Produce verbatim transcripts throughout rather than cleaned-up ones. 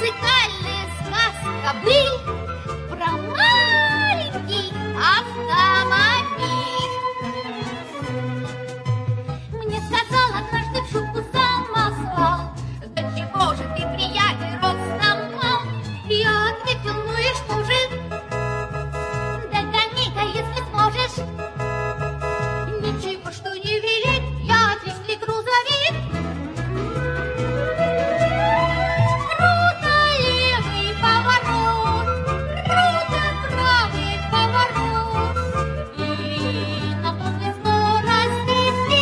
Музыкальная сказка «Быль» про маленький автомобиль. Мне сказал однажды в шутку самосвал: да чего же ты, приятель, ростом мал? Я ответил: ну и что же? Догони-ка, если сможешь. Ничего, что не велеть, я отвезли грузовик. Круто левый поворот, круто правый поворот, и на полной скорости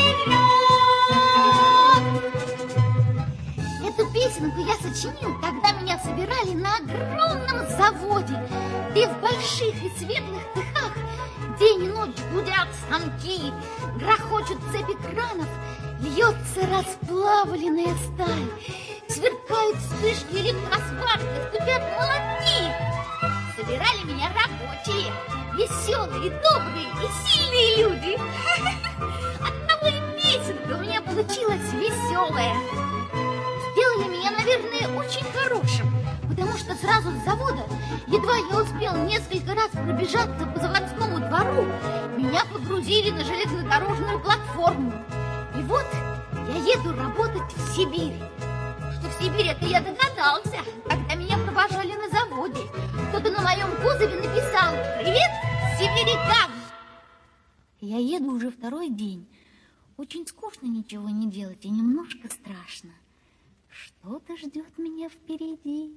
вперед. Эту песенку я сочинил, когда меня собирали на огромном заводе, где в больших и светлых цехах день и ночь гудят станки, грохочут цепи кранов, льется расплавленная сталь, сверкают вспышки электросварки, стучат молотки. Собирали меня рабочие, веселые, добрые и сильные люди. Оттого и песенка у меня получилась веселая. Сделали меня, наверное, очень хорошим, потому что сразу с завода, едва я успел несколько раз пробежаться по заводскому двору, меня погрузили на железнодорожную платформу. И вот я еду работать в Сибирь. Что в Сибирь, это я догадался, когда меня провожали на заводе. Кто-то на моем кузове написал: «Привет, сибирякам!» Я еду уже второй день. Очень скучно ничего не делать и немножко страшно. Что-то ждет меня впереди.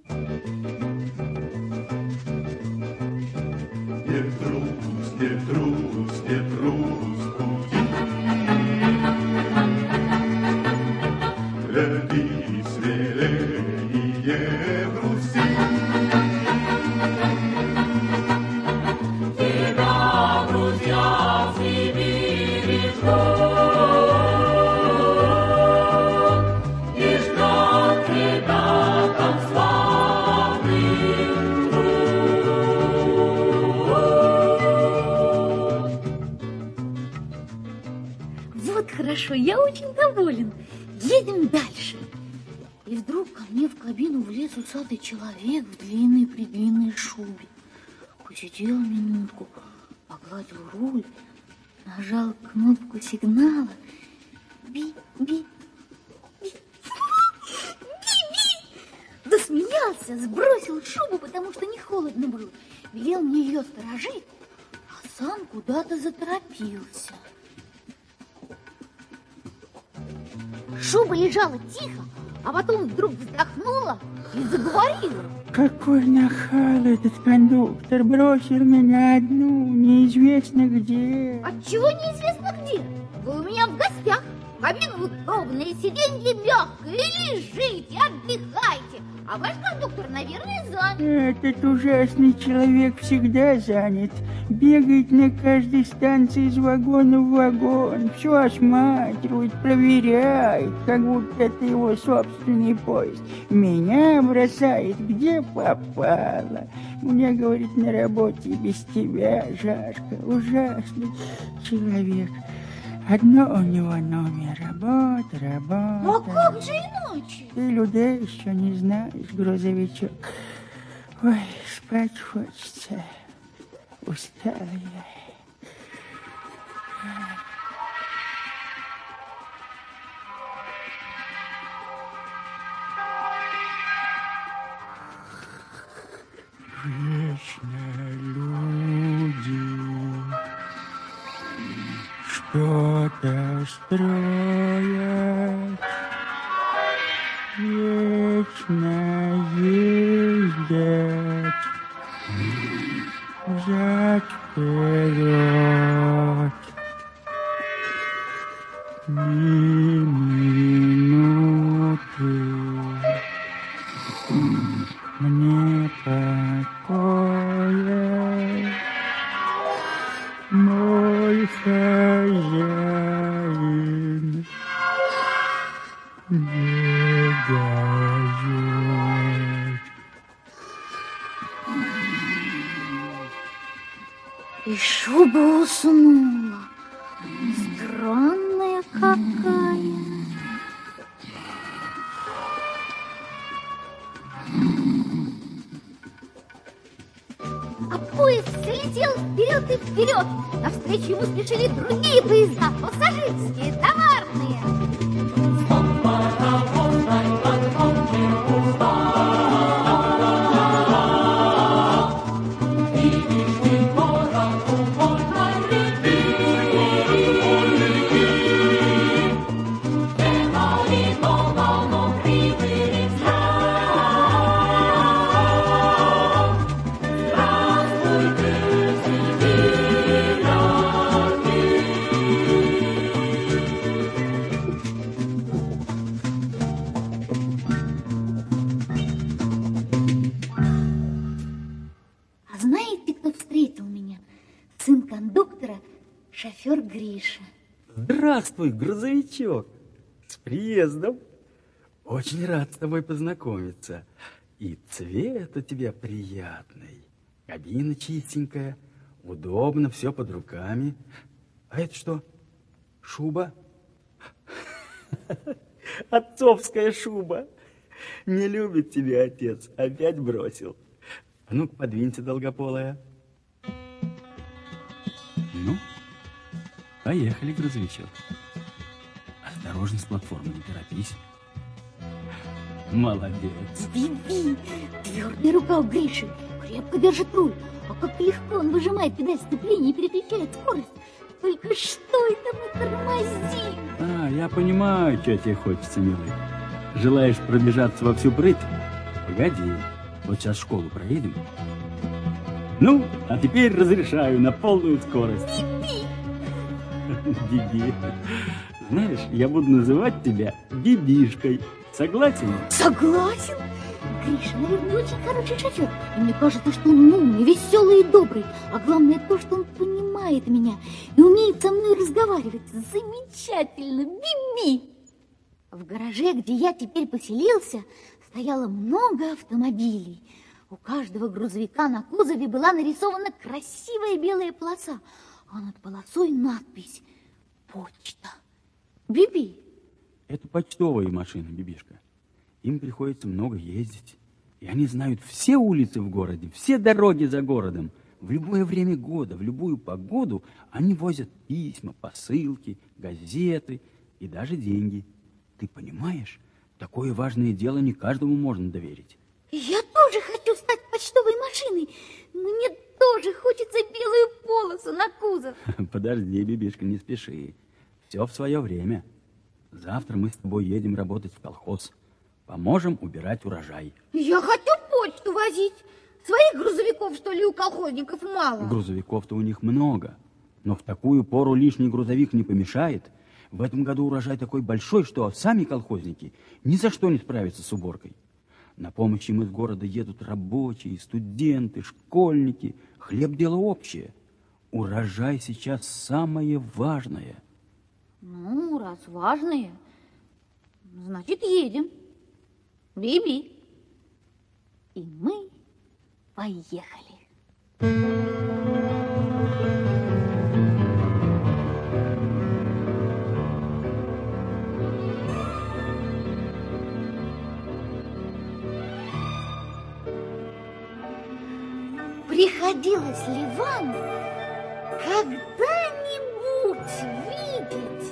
Не трус, не трус, не трус пути. Гляди смелее, не грусти. Тебя, друзья, в Сибири ждут. И ждет ребятам славный труд. Вот хорошо, я очень доволен. Едем дальше. И вдруг ко мне в кабину влез усатый человек в длинной-предлинной шубе. Посидел минутку, погладил руль, нажал кнопку сигнала. Би-би, би. Би-би. Засмеялся, сбросил шубу, потому что не холодно было. Велел мне ее сторожить, а сам куда-то заторопился. Шуба лежала тихо, а потом вдруг вздохнула и заговорила. Какой нахал этот кондуктор, бросил меня одну, неизвестно где. Отчего неизвестно где? Вы у меня в гостях. Кабина удобная, сиденье мягкое, лежите, отдыхайте. А ваш кондуктор, наверное, занят. Этот ужасный человек всегда занят. Бегает на каждой станции из вагона в вагон. Все осматривает, проверяет, как будто это его собственный поезд. Меня бросает, где попало. Мне, говорит, на работе без тебя жарко. Ужасный человек. Одно у него номер, работа, работа. Ну, а как же иначе? Ты людей еще не знаешь, грузовичок. Ой, спать хочется. Устала я. Вечно люди что-то строят, вечно ездят взад вперед. Ни минуты мне покоя. Мой хозяин не дает. И шуба уснула. Странная какая. поезд все летел вперед и вперед. Навстречу ему спешили другие поезда, пассажирские, товарные. Шофер Гриша. Здравствуй, грузовичок. С приездом. Очень рад с тобой познакомиться. И цвет у тебя приятный. Кабина чистенькая. Удобно, все под руками. А это что? Шуба? Отцовская шуба. Не любит тебя отец. Опять бросил. А ну-ка, подвинься, долгополая. Ну? Поехали, грузовичок. Осторожно с платформы, не торопись. Молодец. Биби, твердая рука у Гриши, крепко держит руль. А как легко он выжимает педаль сцепления и переключает скорость. Только что это мы тормозим? А, я понимаю, что тебе хочется, милый. Желаешь пробежаться во всю прыть? Погоди, вот сейчас школу проедем. Ну, а теперь разрешаю на полную скорость. Биби! Биби. Знаешь, я буду называть тебя Бибишкой. Согласен? Согласен. Гриша, наверное, очень хороший шофер. И мне кажется, что он умный, веселый и добрый. А главное то, что он понимает меня и умеет со мной разговаривать. Замечательно, Биби! В гараже, где я теперь поселился, стояло много автомобилей. У каждого грузовика на кузове была нарисована красивая белая полоса, а над полосой надпись «Почта». Биби. Это почтовые машины, Бибишка. Им приходится много ездить. И они знают все улицы в городе, все дороги за городом. В любое время года, в любую погоду они возят письма, посылки, газеты и даже деньги. Ты понимаешь, такое важное дело не каждому можно доверить. Я тоже хочу стать почтовой машиной. Мне тоже хочется белую полосу на кузов. Подожди, Бибишка, не спеши. Все в свое время. Завтра мы с тобой едем работать в колхоз. Поможем убирать урожай. Я хочу почту возить. Своих грузовиков, что ли, у колхозников мало? Грузовиков-то у них много. Но в такую пору лишний грузовик не помешает. В этом году урожай такой большой, что сами колхозники ни за что не справятся с уборкой. На помощь им из города едут рабочие, студенты, школьники. Хлеб – дело общее. Урожай сейчас самое важное. Ну, раз важное, значит, едем. Биби. И мы поехали. Приходилось ли вам когда-нибудь видеть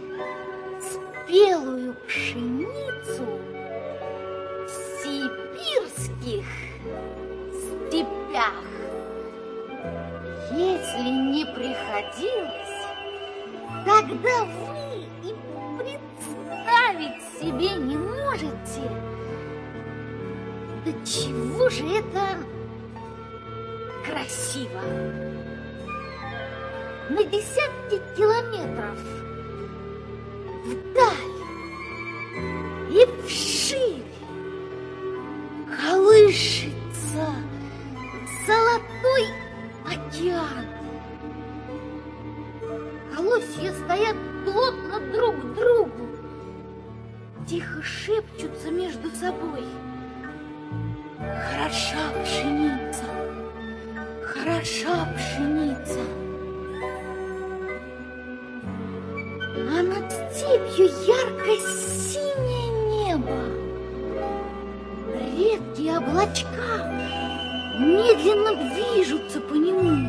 спелую пшеницу в сибирских степях? Если не приходилось, тогда вы и представить себе не можете, до чего же это красиво. На десятки километров вдаль и вширь колышется золотой океан. Колосья стоят плотно друг к другу, тихо шепчутся между собой. Хороша пшеница, хороша пшеница. А над степью ярко-синее небо, редкие облачка, медленно движутся по нему,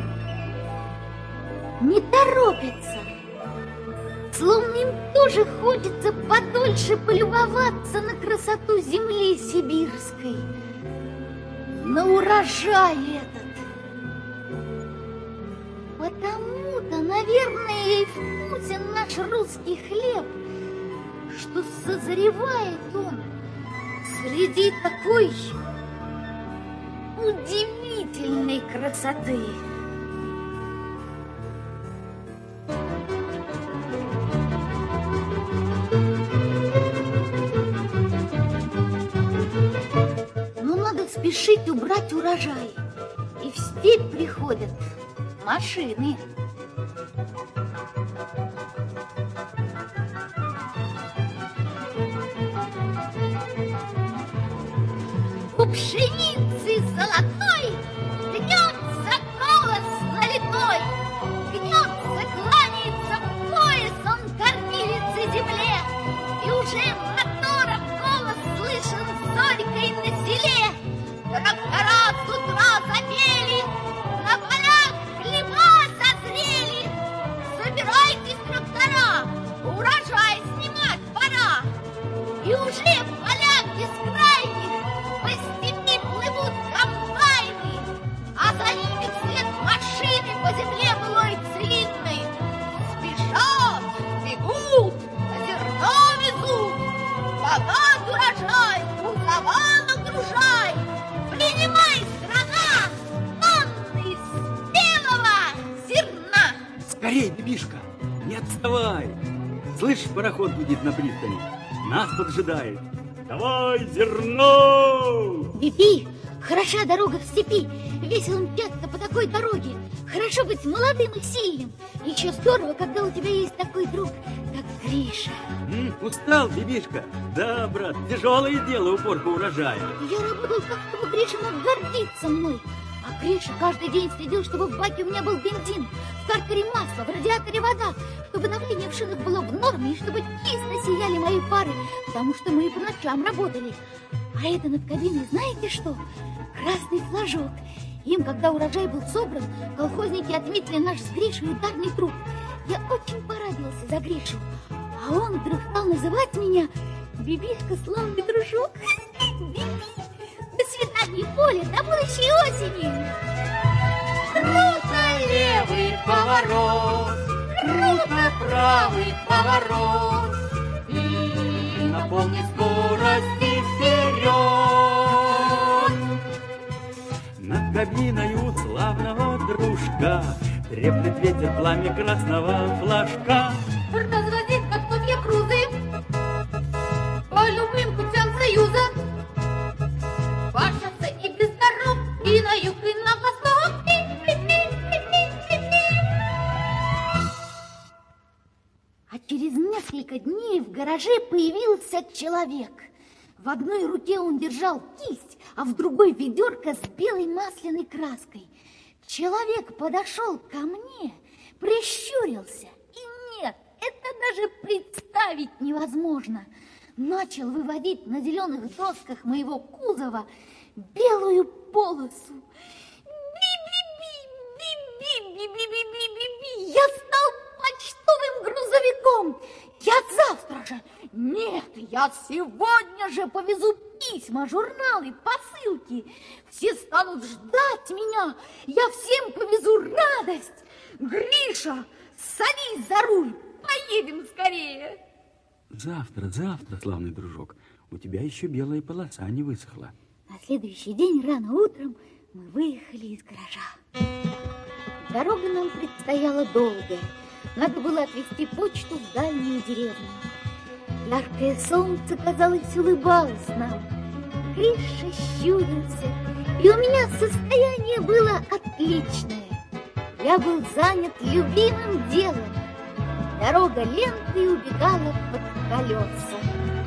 не торопятся, словно им тоже хочется подольше полюбоваться на красоту земли сибирской, на урожай этот. Потому-то, наверное, и вкусен наш русский хлеб, что созревает он среди такой удивительной красоты. Но надо спешить убрать урожай, и в степь приходят машины. У пшеницы золотой гнется колос налитой, гнется, кланяется в пояс он кормилице земле, и уже мотором голос слышен зорькой на селе. Трактора с утра запели, на полях хлеба созрели. Собирайтесь, трактора, урожай снимать пора. И уже в полях бескрайних по степи плывут комбайны, а за ними вслед машины по земле былой целинной. Спешат, бегут, зерно везут, богат урожай, кузова нагружай. Принимай, страна, тонны спелого зерна. Скорей, Бибишка, не отставай. Слышь, пароход гудит на пристани, нас поджидает. Давай зерно! Биби, хороша дорога в степи, весело мчаться по такой дороге. Хорошо быть молодым и сильным. Еще здорово, когда у тебя есть такой друг, как Гриша. М, устал, Бибишка? Да, брат, тяжелое дело уборка урожая. Я работал так, чтобы Гриша мог гордиться мной. А Гриша каждый день следил, чтобы в баке у меня был бензин, в картере масло, в радиаторе вода, чтобы давление в шинах было в норме и чтобы чисто сияли мои фары, потому что мы и по ночам работали. А это над кабиной знаете что? Красный флажок. Им, когда урожай был собран, колхозники отметили наш с Гришей ударный труд. Я очень порадовался за Гришу. А он вдруг стал называть меня Бибишка, славный дружок. Биби. До свидания, Поля, до будущей осени. Круто левый поворот, круто правый поворот, и на полной скорости вперед. Над кабиною славного дружка треплет ветер пламя красного флажка. Разводить готовья крузы по любым путям союза. Пашется и без дорог, и на юг, и на восток. А через несколько дней в гараже появился человек. В одной руке он держал кисть, а в другой ведерко с белой масляной краской. Человек подошел ко мне, прищурился, и нет, это даже представить невозможно. Начал выводить на зеленых досках моего кузова белую полосу. Би-би-би-би-би-би-би-би-би. Я стал почтовым грузовиком. Я завтра же, нет, я сегодня же повезу письма, журналы, посылки. Все станут ждать меня. Я всем повезу радость. Гриша, садись за руль, поедем скорее. Завтра, завтра, славный дружок, у тебя еще белая полоса не высохла. На следующий день рано утром мы выехали из гаража. Дорога нам предстояла долгая. Надо было отвезти почту в дальнюю деревню. Яркое солнце, казалось, улыбалось нам. Гриша щурился, и у меня состояние было отличное. Я был занят любимым делом. Дорога лентой убегала под колеса.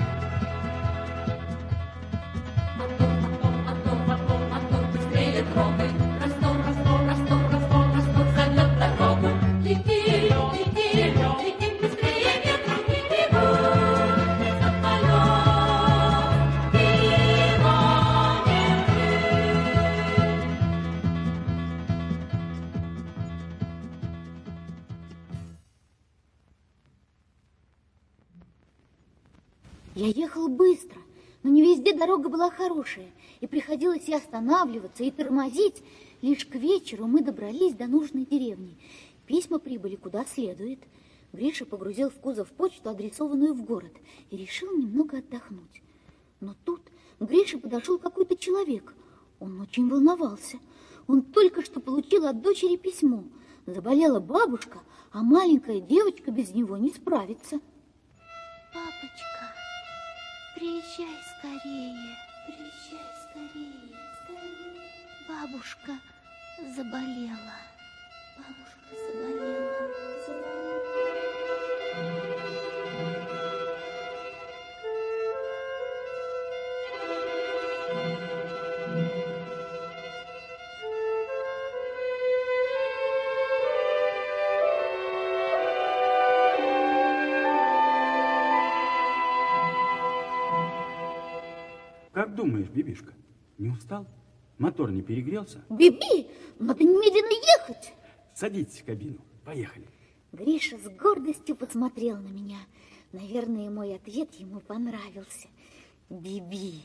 Быстрее трогай, Ростов, Ростов, Ростов, Ростов, Ростов зовет дорогу. Лети, лети, лети быстрее, ветру не бегут, без самолет, его не Я ехал быстро, но не везде дорога была хорошая, и приходилось и останавливаться, и тормозить. Лишь к вечеру мы добрались до нужной деревни. Письма прибыли куда следует. Гриша погрузил в кузов почту, адресованную в город, и решил немного отдохнуть. Но тут к Грише подошел какой-то человек. Он очень волновался. Он только что получил от дочери письмо. Заболела бабушка, а маленькая девочка без него не справится. Папочка, приезжай скорее, приезжай скорее, скорее. Бабушка заболела, бабушка заболела, заболела. Как думаешь, Бибишка, не устал? Мотор не перегрелся? Биби, надо немедленно ехать. Садитесь в кабину, поехали. Гриша с гордостью посмотрел на меня. Наверное, мой ответ ему понравился. Биби.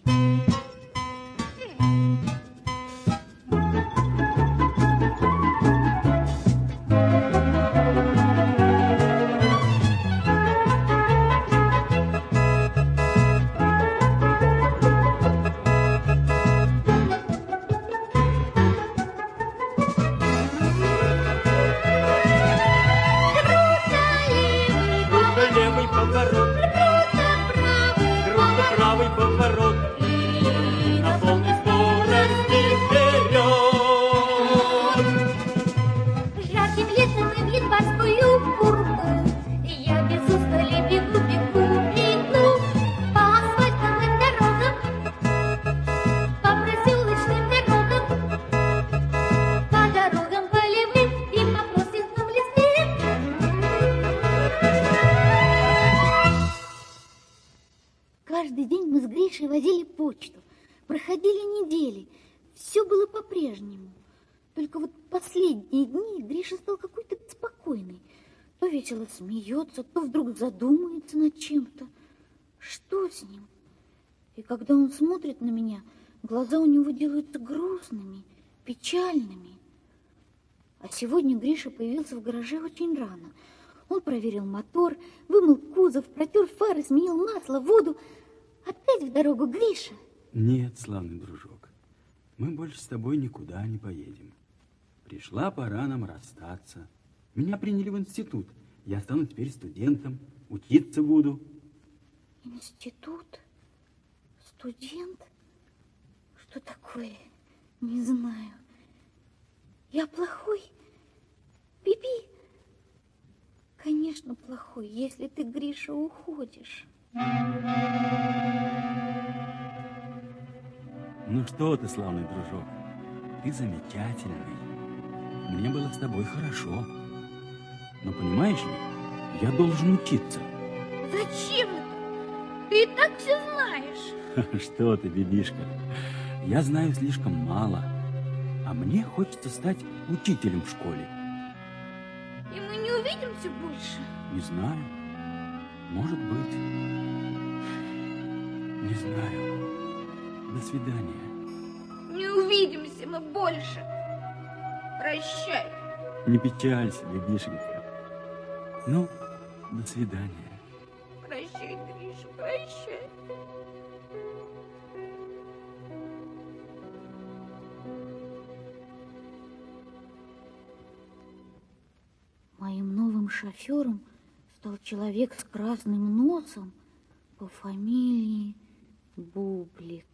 Каждый день мы с Гришей возили почту. Проходили недели. Все было по-прежнему. Только вот последние дни Гриша стал какой-то беспокойный. То весело смеется, то вдруг задумается над чем-то. Что с ним? И когда он смотрит на меня, глаза у него делаются грустными, печальными. А сегодня Гриша появился в гараже очень рано. Он проверил мотор, вымыл кузов, протер фары, сменил масло, воду. Опять в дорогу, Гриша? Нет, славный дружок, мы больше с тобой никуда не поедем. Пришла пора нам расстаться. Меня приняли в институт. Я стану теперь студентом, учиться буду. Институт? Студент? Что такое? Не знаю. Я плохой? Биби? Конечно, плохой, если ты, Гриша, уходишь. Ну что ты, славный дружок, ты замечательный. Мне было с тобой хорошо. Но понимаешь ли, я должен учиться. Зачем это? Ты и так все знаешь. Что ты, Бибишка, я знаю слишком мало. А мне хочется стать учителем в школе. И мы не увидимся больше? Не знаю. Может быть. Не знаю. До свидания. Не увидимся мы больше. Прощай. Не печалься, Бибишенька. Ну, до свидания. Прощай, Гриша, прощай. Моим новым шофером стал человек с красным носом по фамилии Бублик.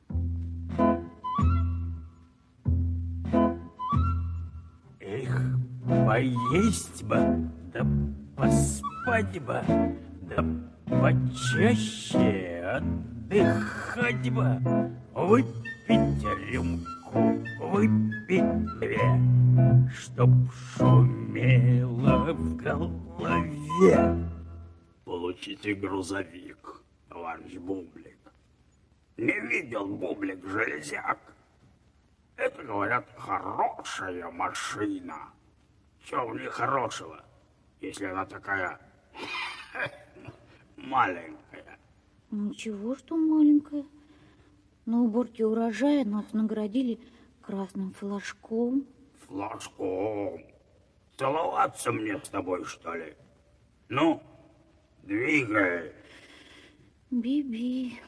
Эх, поесть бы, да поспать бы, да почаще отдыхать бы, выпить рюмку, выпить две, чтоб шумело в голове. Получите грузовик, товарищ Бублик. Не видел Бублик железяк? Это, говорят, хорошая машина. Чего в ней хорошего, если она такая маленькая? Ничего, что маленькая. На уборке урожая нас наградили красным флажком. Флажком? Целоваться мне с тобой, что ли? Ну, двигай. Биби.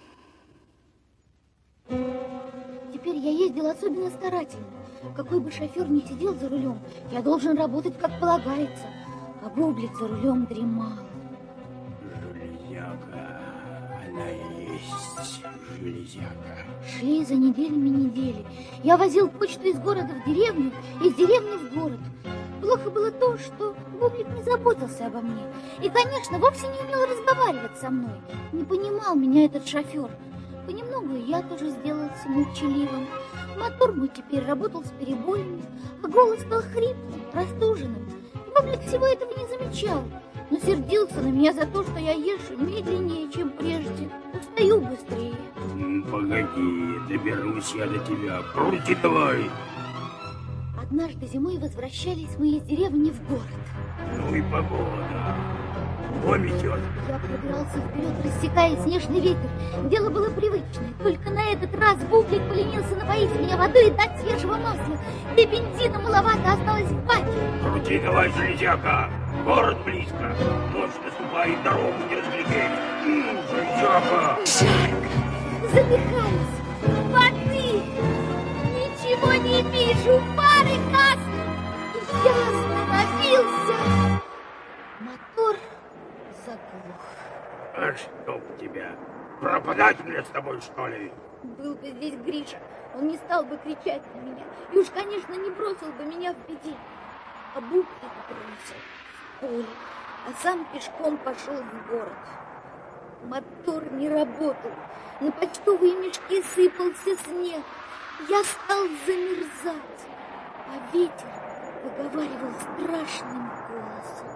Теперь я ездила особенно старательно. Какой бы шофер ни сидел за рулем, я должен работать как полагается. А Бублик за рулем дремал. Железяка, она и есть железяка. Шли за неделями недели. Я возил почту из города в деревню, из деревни в город. Плохо было то, что Бублик не заботился обо мне. И, конечно, вовсе не умел разговаривать со мной. Не понимал меня этот шофер. Понемногу я тоже сделался молчаливым. Мотор мой теперь работал с перебоями, а голос стал хриплым, простуженным. Бублик всего этого не замечал, но сердился на меня за то, что я езжу медленнее, чем прежде. Устаю быстрее. Погоди, доберусь я до тебя. Крути давай. Однажды зимой возвращались мы из деревни в город. Ну и погода. Вон идет. Я пробирался вперед, рассекая снежный ветер. Дело было привычное. Только на этот раз Бублик поленился напоить меня водой и дать свежего масла. И бензина маловато осталось в баке. Крути давай, железяка. Город близко. Ночь наступает, дорогу не разглядеть. Ну, железяка. Жарко. Задыхаюсь. Воды. Ничего не вижу. Пары гаснут. Я остановился. Мотор заглох. А чтоб тебя? Пропадать мне с тобой, что ли? Был бы здесь Гриша, он не стал бы кричать на меня. И уж, конечно, не бросил бы меня в беде. А Бублик бросил в поле, а сам пешком пошел в город. Мотор не работал, на почтовые мешки сыпался снег. Я стал замерзать, а ветер выговаривал страшным голосом.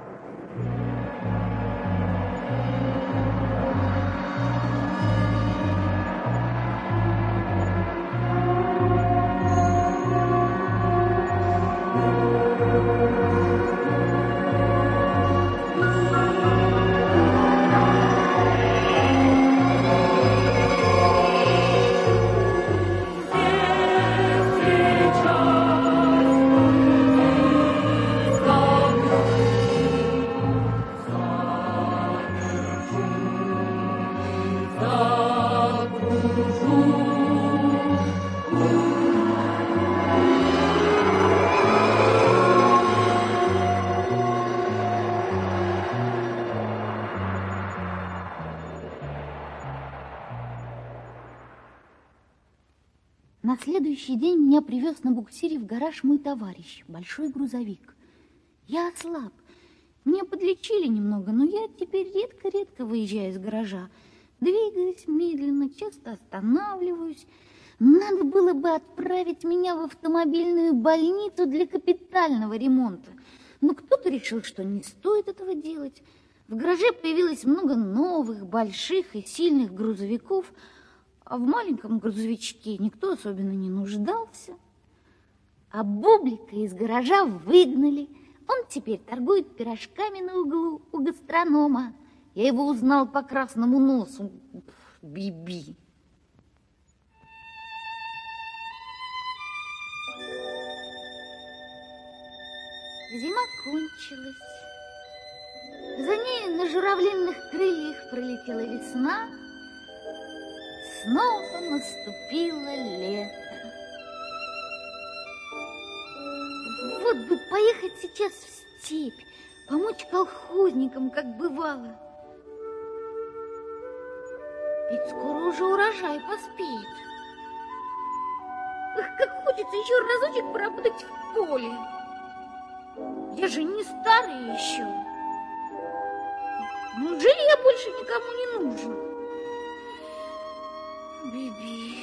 На следующий день меня привез на буксире в гараж мой товарищ, большой грузовик. Я ослаб. Меня подлечили немного, но я теперь редко-редко выезжаю из гаража. Двигаюсь медленно, часто останавливаюсь. Надо было бы отправить меня в автомобильную больницу для капитального ремонта. Но кто-то решил, что не стоит этого делать. В гараже появилось много новых, больших и сильных грузовиков, а в маленьком грузовичке никто особенно не нуждался. А Бублика из гаража выгнали. Он теперь торгует пирожками на углу у гастронома. Я его узнал по красному носу. Биби. Зима кончилась. За ней на журавлиных крыльях пролетела весна. Снова наступило лето. Вот бы поехать сейчас в степь, помочь колхозникам, как бывало. Ведь скоро уже урожай поспеет. Ах, как хочется еще разочек поработать в поле. Я же не старый еще. Неужели я больше никому не нужен? Биби.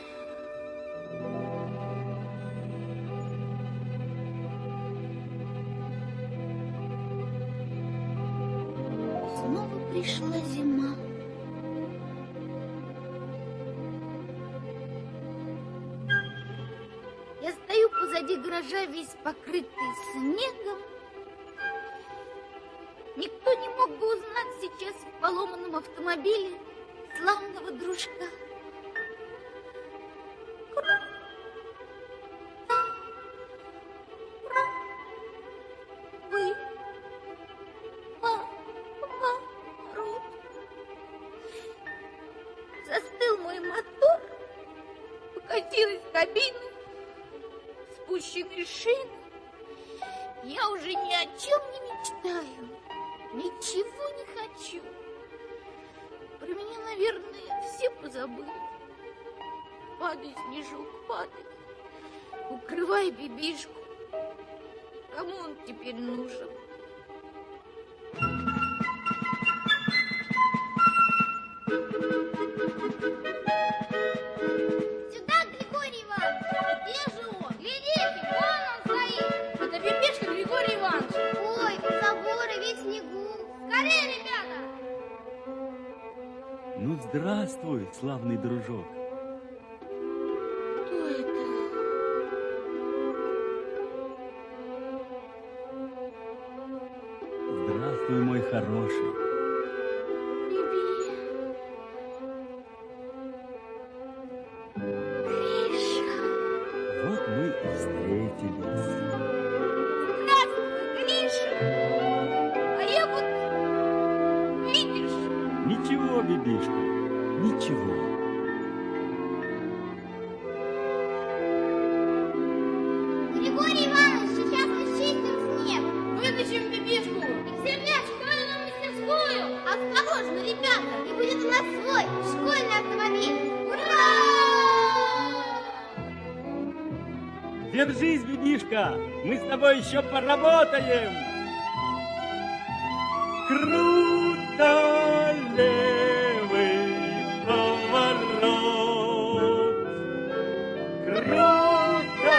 Снова пришла зима. Я стою позади гаража, весь покрытый снегом. Никто не мог бы узнать сейчас в поломанном автомобиле славного дружка. Вы, поворот. Застыл мой мотор, покатилась кабина, спущены шины. Я уже ни о чем не мечтаю, ничего не хочу. Про меня, наверное, все позабыли. Падай, снежок, падай, укрывай бибишку. Кому он теперь нужен? Сюда, Григорий Иванович! Где же он? Глядите, вон он стоит! Это бибишка, Григорий Иванович! Ой, у забора весь снегу! Скорее, ребята! Ну, здравствуй, славный дружок. Кто это? Здравствуй, мой хороший. Биби. Гриша. Вот мы и встретились. Здравствуй, Гриша. А я вот, видишь... Ничего, бибишка, ничего. Григорий Иванович, сейчас мы чистим снег. Вытащим бибишку. Земляч, давай нам мастерскую. Осторожно, ребята, и будет у нас свой школьный автомобиль. Ура! Держись, бибишка, мы с тобой еще поработаем. Круто левый поворот, круто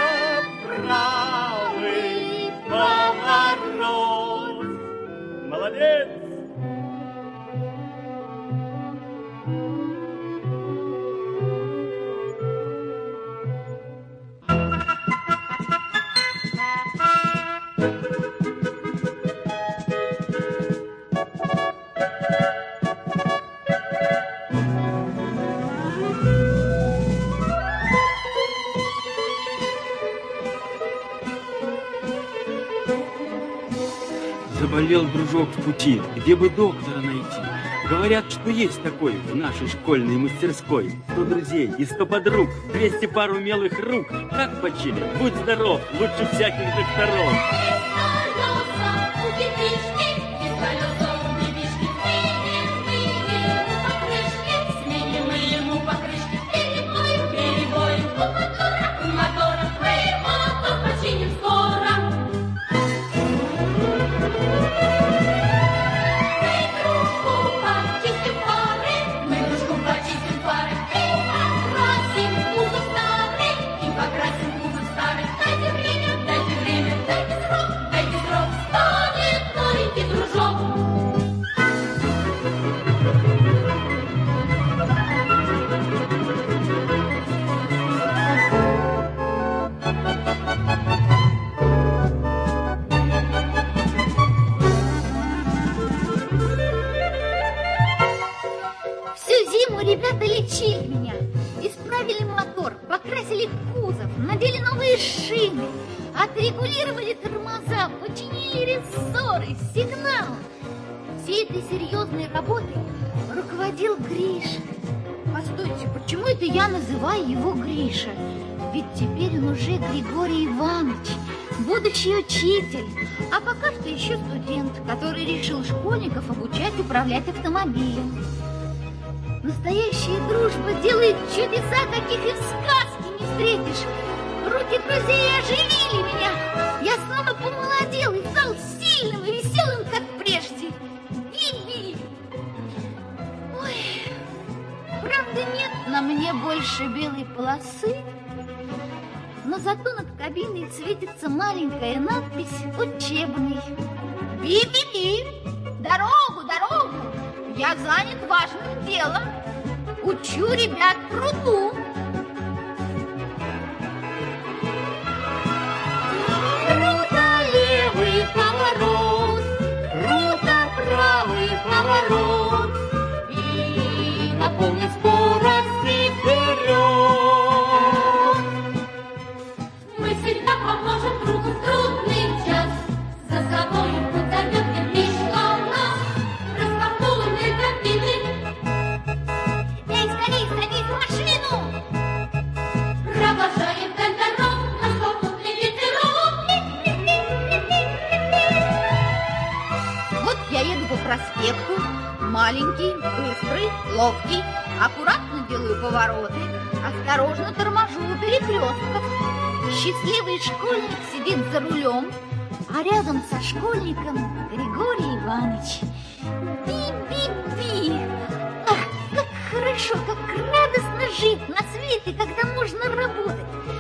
правый поворот. Молодец! Заболел дружок в пути, где бы доктора найти? Говорят, что есть такой в нашей школьной мастерской. Сто друзей и сто подруг, двести пар умелых рук. Как почили? Будь здоров, лучше всяких докторов. Ребята лечили меня, исправили мотор, покрасили кузов, надели новые шины, отрегулировали тормоза, починили рессоры, сигнал. Всей этой серьезной работой руководил Гриша. Постойте, почему это я называю его Гриша? Ведь теперь он уже Григорий Иванович, будущий учитель, а пока что еще студент, который решил школьников обучать управлять автомобилем. Настоящая дружба делает чудеса, каких и в сказке не встретишь. Руки друзей оживили меня. Я снова помолодел и стал сильным и веселым, как прежде. Биби! Ой, правда, нет на мне больше белой полосы, но зато над кабиной светится маленькая надпись «Учебный». Би-би-би! Дорогу, дорогу! Я занят важным делом. Учу ребят труду. Круто левый поворот, круто правый поворот. И на полном и скорости вперед. Мы всегда поможем другу в трудный час, за собой позовет и пришла нас, распахнули кабины. Эй, скорей, садись в машину! Провожаем вдаль дорог, наш попутный ветерок. Вот я еду по проспекту, маленький, быстрый, ловкий, аккуратно делаю повороты, осторожно торможу у перекрестков. Счастливый школьник сидит за рулем, а рядом со школьником Григорий Иванович. Би-би-би! Ах, как хорошо, как радостно жить на свете, когда можно работать.